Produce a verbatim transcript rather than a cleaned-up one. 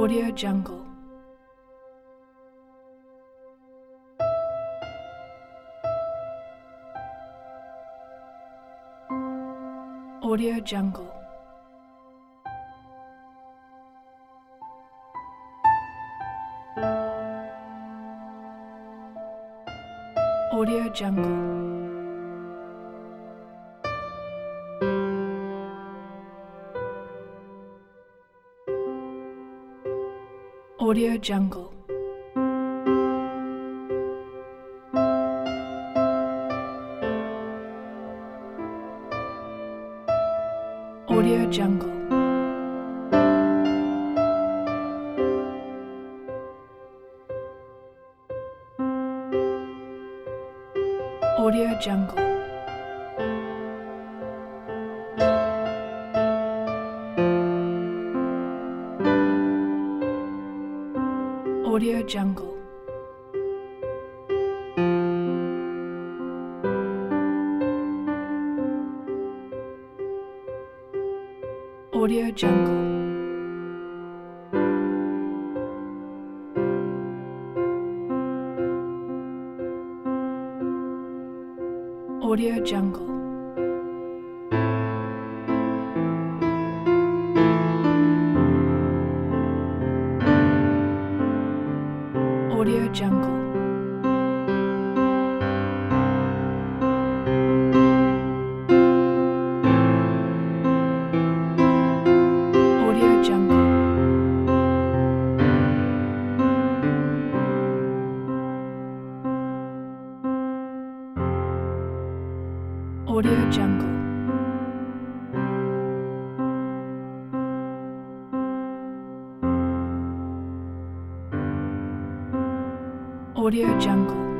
Audio Jungle. Audio Jungle. Audio Jungle. Audio Jungle. Audio Jungle. Audio Jungle. Audio Jungle. Audio Jungle. Audio Jungle. Audio Jungle. Audio Jungle. Audio Jungle. Audio Jungle.